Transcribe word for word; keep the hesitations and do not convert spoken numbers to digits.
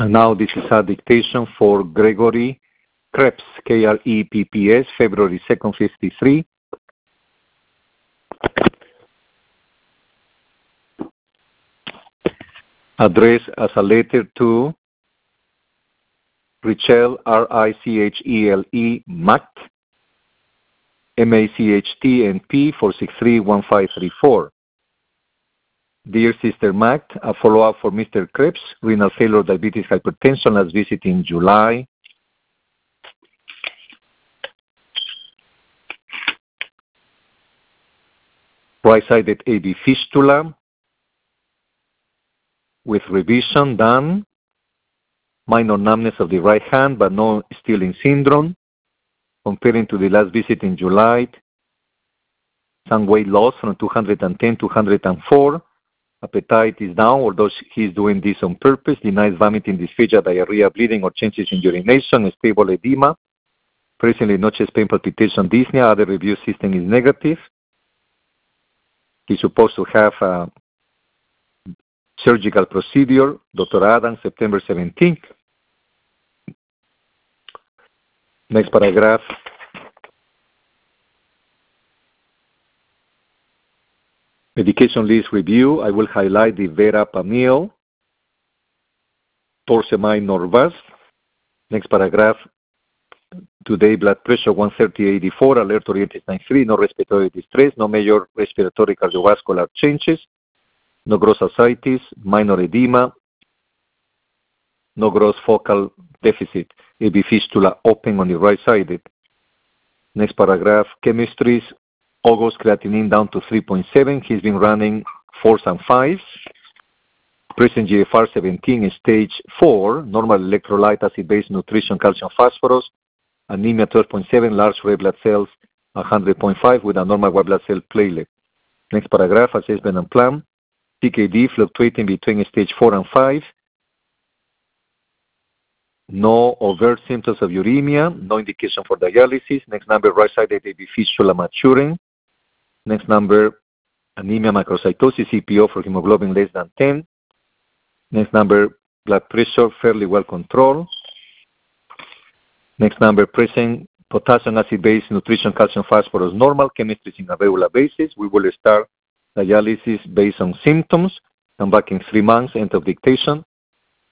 And now this is a dictation for Gregory Krebs, K R E P P S, February second, fifty-three. Addressed as a letter to Richelle, R I C H E L E, Macht, M A C H T, N P, four six three one five three four. Dear Sister Macht, a follow-up for Mister Krebs, renal failure, diabetes, hypertension, last visit in July. Right-sided A V fistula with revision done. Minor numbness of the right hand, but no Stilling syndrome. Comparing to the last visit in July, some weight loss from two hundred ten to two hundred four. Appetite is down, although he's doing this on purpose. Denies vomiting, dysphagia, diarrhea, bleeding, or changes in urination. Stable edema. Presently no chest pain, palpitation, dyspnea. Other review system is negative. He's supposed to have a surgical procedure. Doctor Adams, September seventeenth. Next paragraph. Medication list review. I will highlight the verapamil, torsemide, Norvasc. Next paragraph. Today, blood pressure one thirty eighty-four, alert oriented nine three, no respiratory distress, no major respiratory cardiovascular changes, no gross ascites, minor edema, no gross focal deficit. A V fistula open on the right side. Next paragraph. Chemistries. August creatinine down to three point seven. He's been running fours and fives. Present G F R seventeen, stage four. Normal electrolyte, acid-base nutrition, calcium, phosphorus. Anemia twelve point seven. Large red blood cells one hundred point five with a normal white blood cell platelet. Next paragraph. Assessment and plan. C K D fluctuating between stage four and five. No overt symptoms of uremia. No indication for dialysis. Next number, right-sided A V fistula maturing. Next number, anemia, macrocytosis, E P O for hemoglobin less than ten. Next number, blood pressure fairly well controlled. Next number, present potassium, acid-base, nutrition, calcium, phosphorus, normal. Chemistry in a regular basis. We will start dialysis based on symptoms. Come back in three months, end of dictation.